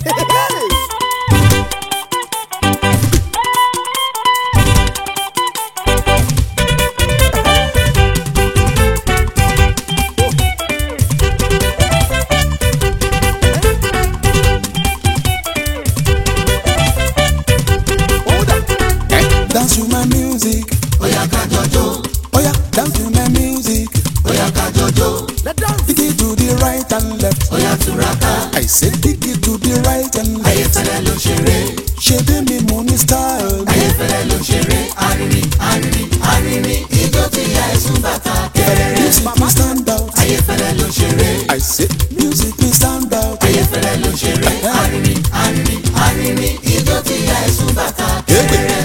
Dance to my music. Oya ká jọjó. Oya, dance to my music. Oya ká jọjó. Dig it to the right and left. Oya túraká. I say dig it to the right and left. Ayéfẹ́lẹ́ ló ṣeré. Ṣebí mi mo ní style. Ayéfẹ́lẹ́ ló ṣeré. Arìnrìn arìnrìn arìnrìn ijó tí ya ẹ̀sùn bàtà kẹrẹrẹ. Music me stand out. Ayéfẹ́lẹ́ ló ṣeré. I say music me stand out. Ayéfẹ́lẹ́ ló ṣeré. Arìnrìn arìnrìn arìnrìn ijó tí ya ẹ̀sùn bàtà kẹrẹrẹ.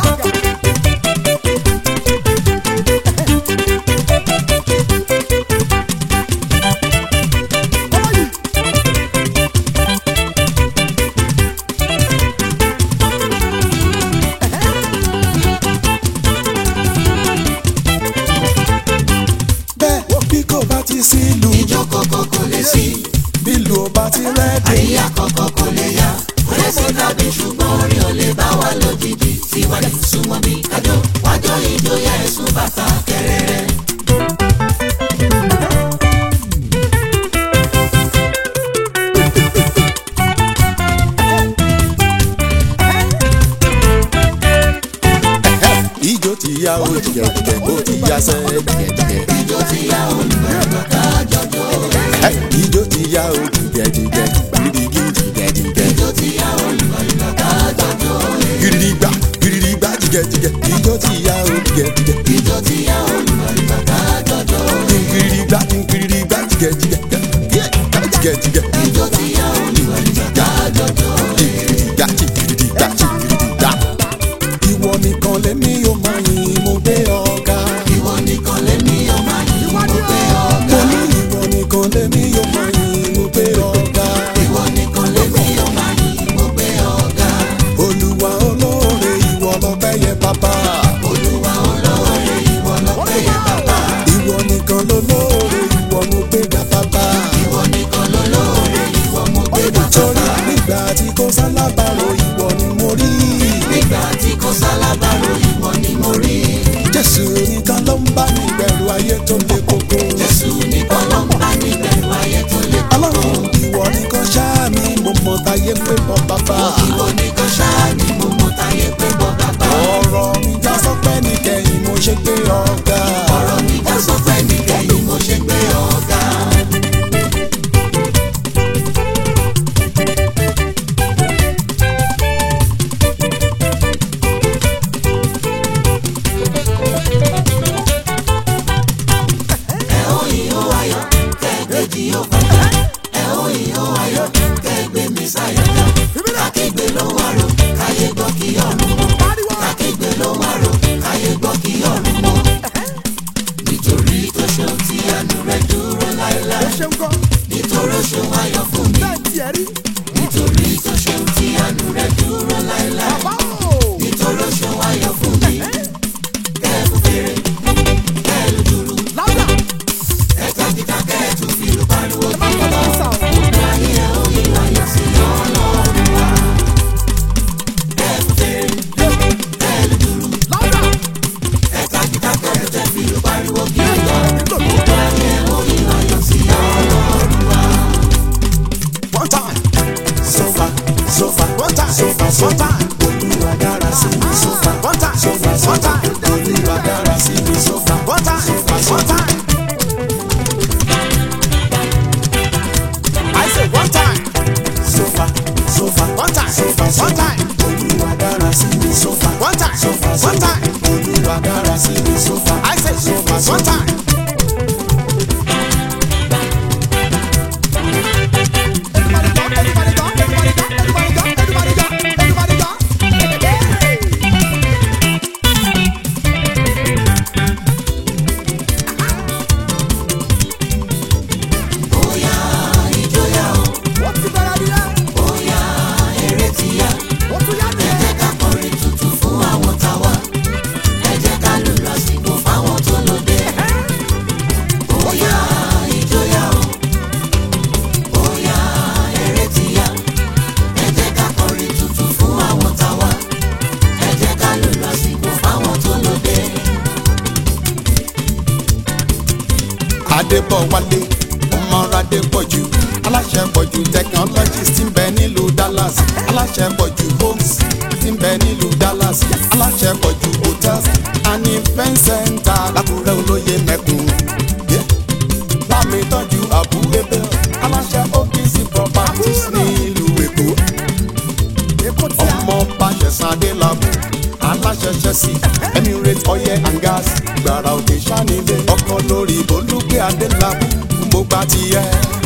Ijó kọ̀kọ̀ kò lè sí. Bílù ò bá ti rẹ́dì. Àríyá kọ̀kọ̀ kò lè yá. Kò lè sí tàbí ṣùgbọ́n orin ò lè bá wa lójijì. Síwájú súnmọ́ bí kájọ wájọ ijó ya ẹ̀sùn bàtà kẹrẹrẹ. Ijó ti yá o jìgẹ̀jìgẹ̀ ó ti yá sẹ́ jìgẹ̀jìgẹ̀. Ijó ti yá olùgbàgbọ́ ká jọjọ. Ijó ti yá o jìgẹ̀jìgẹ̀ gidigidi jìgẹ̀jìgẹ̀. Ijó ti yá olùgbàgbọ́ ká jọjọ. Gidigba gidigba jìgẹ̀jìgẹ̀. Ijó ti yá o jìgẹ̀jìgẹ̀. Ijó ti yá olùgbàgbọ́ ká jọjọ. Gidigba gidigba jìgẹ̀jìgẹ̀. Jìgẹ̀jìgẹ̀. Ijó ti yá olùgbàgbọ́ ká jọjọ. Gidigba gidigba gidigba. Ìwọ nìkan lèmi yóò máa yìn mo gbé ọ̀gá. Ìwọ nìkan lèmi yóò máa yìn mo gbé ọ̀gá. Mo ní ìwọ nìkan lèmi yóò máa yìn mo gbé ọ̀gá. Ìwọ nìkan lèmi yóò máa yìn mo gbé ọ̀gá. Olúwa olóore ìwọ lọ́pẹ́ yẹ bàbá. Olúwa olóore ìwọ lọ́pẹ́ yẹ bàbá. Ìwọ nìkan lolóore ìwọ mo gbé ga bàbá. Ìwọ nìkan lolóore ìwọ mo gbé ga bàbá. Torí nígbà tí kò sálábàárò ìwọ ni mo rí. Nígbà tí kò sálábàárò ìwọ ni mo rí. Jésù nìkan ló ń bá mi bẹ̀rù ayé tó le koko. Jésù nìkan ló ń bá mi bẹ̀rù ayé tó le koko. Ọlọ́run ìwọ nìkan ṣáá mi mo mọ̀ táyé pé bọ́ bàbá. Ìwọ nìkan ṣáá ni mo mọ̀ táyé pé bọ́ bàbá. Ọ̀rọ̀ mi já sọ́pẹ́ nìkẹyìn mo ṣe gbé ọ̀gá. Ọ̀rọ̀ mi já sọ́pẹ́ nìkẹyìn mo ṣe gbé ọ̀gá. Kàkígbé ló wà ró, káyé gbọ́ kí ọ̀run mọ́. Kàkígbé ló wà ró, káyé gbọ́ kí ọ̀run mọ́. Nítorí tó ṣeun tí àánú rẹ̀ dúró láéláé. Nítorí ó ṣeun ayọ̀ fún mi. Nítorí tó ṣeun tí àánú rẹ̀ dúró láéláé. Nítorí ó ṣeun ayọ̀ fún mi. Kẹ́ẹ̀kú fèrè, kẹ́ẹ̀lú dúró. Ẹ̀ka kíkà kẹ́ẹ̀tù fìlú pariwo kí lọ. Gbogbo ayé ẹ̀ ó yí ayọ̀ sí Ọlọ́run wa. Kẹ́ẹ̀kú fèrè, kẹ́ẹ̀lú dúró. Ẹ̀ka kíkà kẹ́ẹ̀tù fìlú pariwo kí lọ. Gbogbo ayé ẹ̀ ó yí ayọ̀ sí Ọlọ́run wa. One time, so far, so far, one time, so far, so far. Olúwa dára sí mi so far, one time, so far, so far. Olúwa dára sí mi so far, one time, so far, so far. I say one time, so far, so far, one time, so far, one time. Olúwa dára sí mi so far, one time, so far, one time. Olúwa dára sí mi so far. I say so far, one time. Bóyá ìjọyà o, bóyá eré ti yá. Ẹ jẹ́ ká kọrin tuntun fún àwọn tàwa. Ẹ jẹ́ ká lù lásìkò fáwọn tó lóde. bọ̀ wálé ọmọradé pọ̀jù aláṣẹ pọ̀jù technologies tí ń bẹ nílùú Dallas aláṣẹ pọ̀jù homes tí ń bẹ nílùú Dallas aláṣẹ pọ̀jù hotels and event center lákùrẹ́ olóye mẹ́kùn. láàmì tọ́jú àbúgbébé aláṣẹ OPC properties nílùú Èkó ọmọ Báṣẹ̀sán Adélabú aláṣẹ Chelsea Emirates oil and gas gbàrà òkè sanilé ọkọ lórí Olúgbé Adélabú mo gbà tiẹ̀.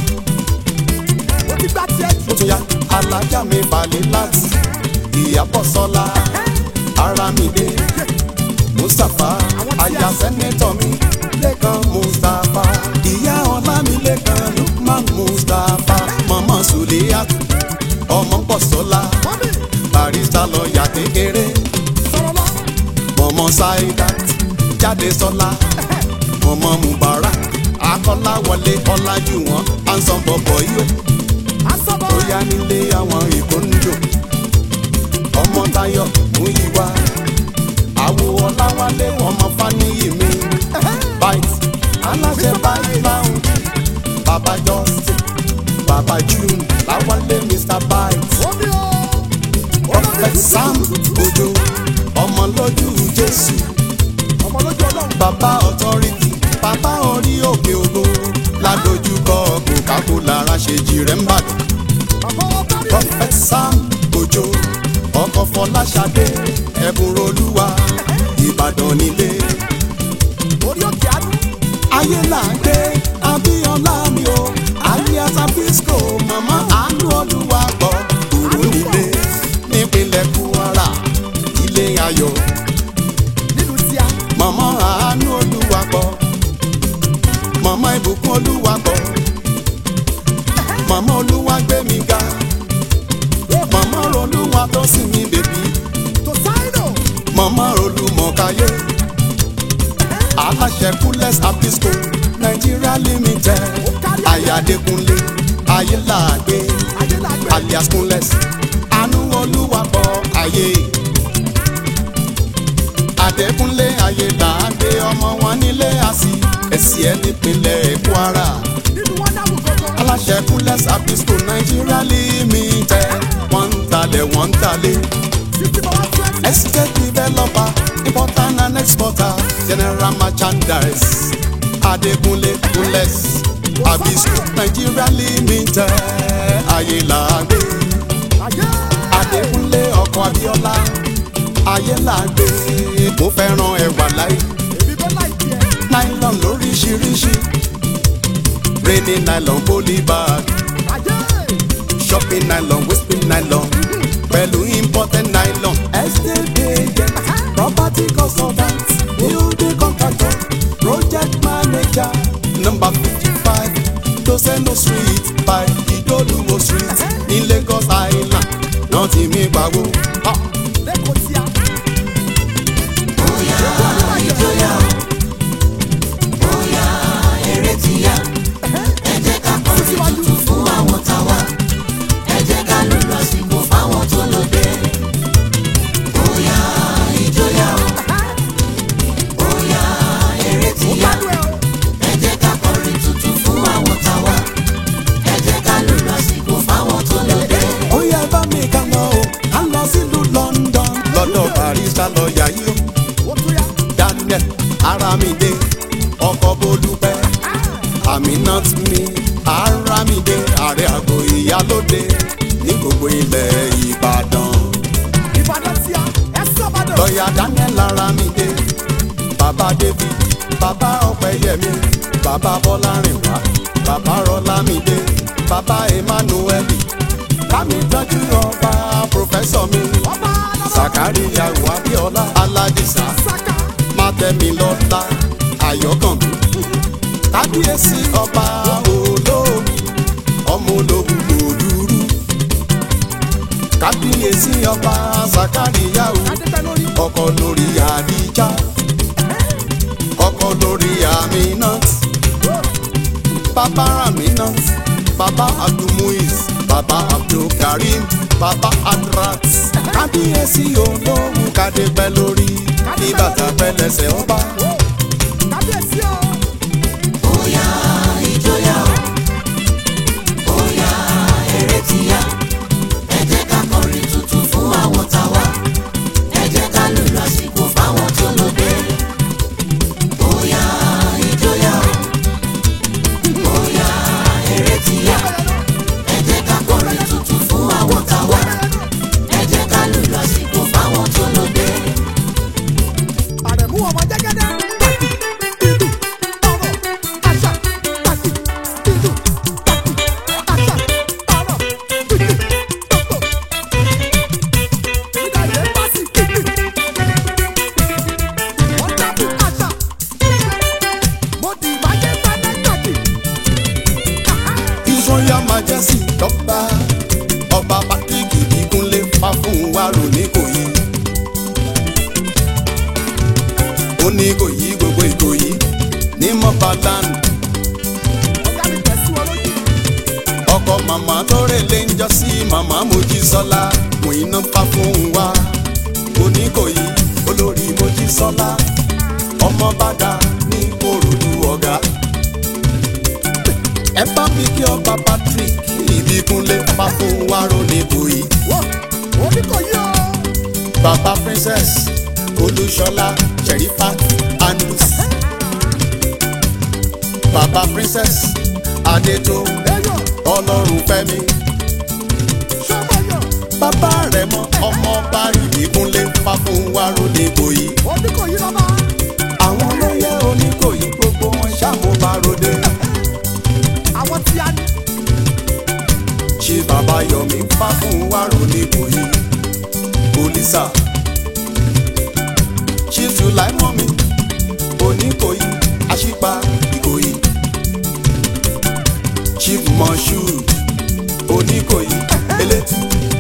ó tún yá alájà mi balẹ̀ láti Ìyábọ̀ Sọlá Aramide Mustapha aya sẹ́nẹ́tọ̀ mi Lẹ́kan Mustapha ìyá Ọlámilékan Lukman Mustapha mama Suliyat ọmọ Bọ́sọ́lá barista lọ́ọ̀yà kékeré mọ̀mọ́ Saidat Jádesọ́lá mọ̀mọ́ Mubarak Akọ́láwọlé Ọlájúwọ̀n ansan bọ̀bọ̀ yìí ó yá nílé àwọn ìkóńjò ọmọ Táyọ̀ Múyìwá àwo Ọláwálé ọmọ Fáníyì mi bite aláṣẹ báyìí láwùn bàbá Justin bàbá June Láwálé Mr. Bite Prophet Sam Ojo ọmọ lójú Jésù bàbá authority bàbá orí òkè ògo ládojúkọ Coca-Cola Ráṣejì rẹ̀ ń bàdàn. Prophet Sam Ojo ọkọ Fọláṣadé ẹ̀bùn Olúwa Ìbàdàn nílé. ayé là ń gbé Abíọ́lá mi o alias Abisco mama Àánú Olúwa gbọ́ kúrò nílé nípínlẹ̀ Kwara ilé ayọ̀ mama Àánú Olúwa gbọ́ mama Ìbùkún Olúwa gbọ́ mama Olúwa gbé mi ga mama Olúwa tó sì mi bèbí mama Olúmọ̀káyé aláṣẹ Coolest Abisco Nigeria Limited Ayádékúnlé Ayélàgbé alias Coolest Àánú Olúwa gbọ́ ayé Adékúnlé Ayélàgbé ọmọ wọn nílé àsì ẹ̀sì ẹ̀ nípínlẹ̀ Kwara aláṣẹ Coolest Abisco Nigeria Limited wọ́n ń talẹ̀ estate developer importer and exporter general merchandise Adékúnlé Coolest Abisco Nigeria Limited Ayélàgbé Adékúnlé ọkọ Abíọ́lá Ayélàgbé mo fẹ́ràn ẹwà láì nylon lóríṣiríṣi rainy nylon polybag shopping nylon wisping nylon pẹ̀lú imported nylon estate agent property consultant building contractor project manager number 55 Doseno Street by Idoluwo Street ní Lagos Island náà ti mi pàwó. bóyá ìjọyà bóyá eré ti yá ẹ jẹ́ ká kọrin tuntun fún àwọn táwa ẹ jẹ́ ká lù lásìkò fáwọn tó lóde. bóyá ìjọyà bóyá eré ti yá ẹ jẹ́ ká kọrin tuntun fún àwọn táwa ẹ jẹ́ ká lù lásìkò fáwọn tó lóde. ó yá bá mi ká lọ o á lọ sílùú London lọ́dọ̀ barista lọ́ọ̀yà yìí o Daniel Aramide ọkọ Bolúpẹ́ Aminat mi Aramide ààrẹ àgọ́ Ìyálóde ní gbogbo ilẹ̀ Ìbàdàn. lọ́ọ̀yà Daniel Aramide bàbá David bàbá Ọpẹ́yẹmí bàbá Bọ́lárìnwá bàbá Rọlámídé bàbá Emmanuel bámi tọ́jú ọba pòfẹ́sọ̀ mi Sàkáríyà Abíọ́lá Aládìsá Mátẹ́milọ́lá Ayọ̀kànmí kábíyèsí ọba Olóògùn ọmọ Ológun Òdúrú kábíyèsí ọba Sàkáríyà ọkọ lórí Àdíjà ọkọ lórí Aminat bàbá Aminat bàbá Abdulmuiz bàbá Abdulkarim bàbá Adrat kábíyèsí Ológun kádé pẹ́ lórí ní bàtà pẹ́ lẹ́sẹ̀ ọba. bóyá kábíyèsí lọ́ba ọba Patrick Ìbíkúnlé Fáfúnwárò n'Ìkòyí. Ó ní Ìkòyí gbogbo Ìkòyí ní Mọ́bàlán. Ọkọ màmá tó rèlé ń jọ sí màmá Mojísọ́lá Mùíná Fáfúnwá. Oníkòyí olórí Mojísọ́lá ọmọ bàdà ní Ìkòròdú ọ̀gá. Ẹ bá mi kí ọba Patrick Ìbíkúnlé Fáfúnwárò n'Ìkòyí. Oníkòyí o. Bàbá Princess Olúṣọlá Sherifat Andus. Bàbá Princess Adétò Ọlọ́runfẹ́mi. Bàbá rẹ̀ mọ ọmọọba Ìbíkúnlé Fáfúnwárò n'Ìkòyí. Oníkòyí lọ́ba. Àwọn olóyè Oníkòyí gbogbo wọn ṣàmúbaròde. Àwọn tí a ní. Ṣé bàbá Yọ̀mí Fáfúnwárò n'Ìkòyí. Olísà Chief Sulaimomi Oníkòyí Aṣípa Ìkòyí. Chief Moshood Oníkòyí Elétù.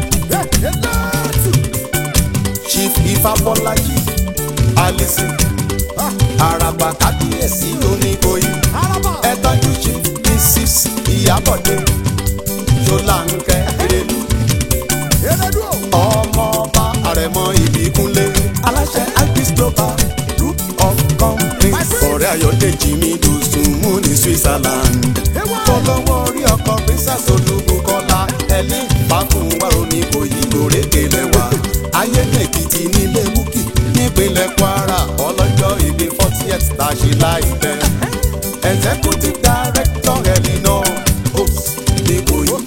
Chief Ifábọ́lájí Alison Àràbà kábíyèsí Oníkòyí. Ẹ tọ́jú Chief Mrs. Ìyábọ̀dé Ṣọláńkẹ́ Erelu. Ọmọọba Àrẹ̀mọ Ìbíkúnlé aláṣẹ Agris Global Group of Companies. Ọ̀rẹ́ Ayọ̀dèjì mi Dòsùnmù ní Switzerland. Fọlọ́wọ́ orí ọkọ̀ Princess Olúbùkọ́lá Ẹlí Fáfúnwárò n'Ìkòyí lórèké lẹ́wà. Ayédèkìtì nílé Búkì nípínlẹ̀ Kwara ọlọ́jọ́ ìbí 40th tá a ṣe láìpẹ́. Executive Director Elinor Oaks n'Ìkòyí.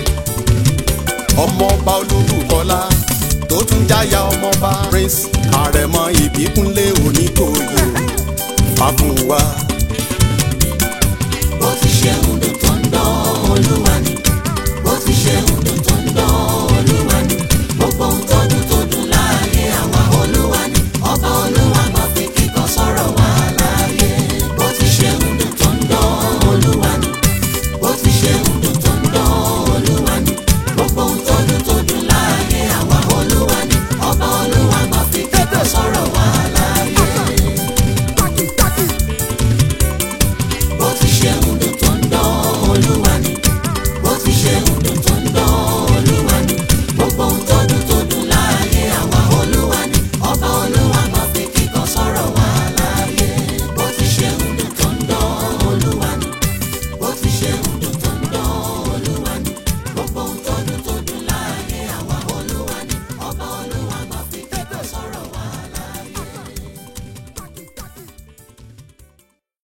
Ọmọọba Olúbùkọ́lá tó tún jáyà ọmọọba Prince Àrẹ̀mọ Ìbíkúnlé Oníkòyí Fáfúnwá.